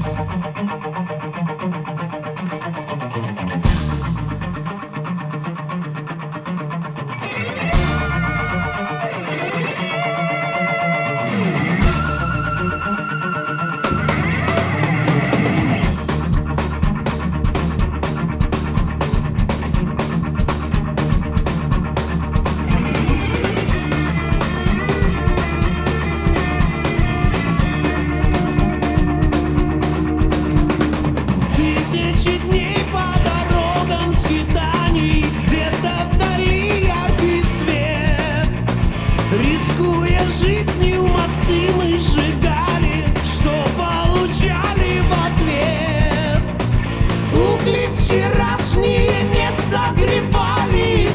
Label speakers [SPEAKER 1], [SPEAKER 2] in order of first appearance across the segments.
[SPEAKER 1] Рискуя жизнью, мосты мы сжигали, что получали в ответ. Угли вчерашние не согревали и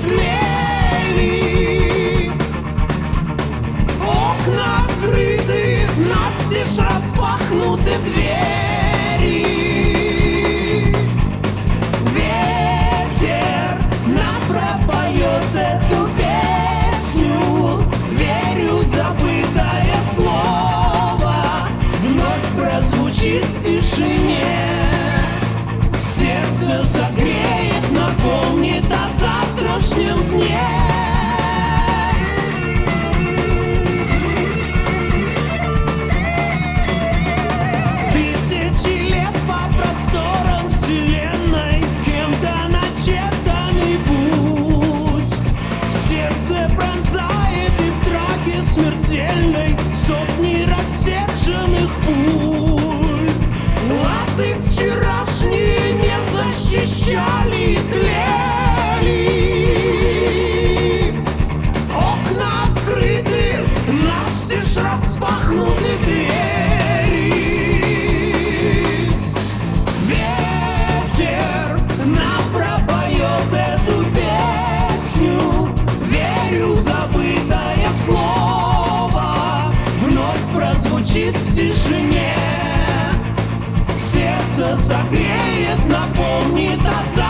[SPEAKER 1] тлели. Окна открыты, настежь распахнуты двери. Ветер напропоет эту песню. Забытое слово вновь прозвучит в тишине. Сердце согреет, напомнит о завтрашнем дне. Тысячи лет по просторам вселенной, кем-то начертанный путь. Сердце пронзает смертельной сотни рассерженных пуль. Латы вчерашние не защищали и тлели. Окна открыты, настежь распахнуты двери. Ветер напропоет эту песню. Верю, забытое слово прозвучит в тишине. Сердце согреет, напомнит о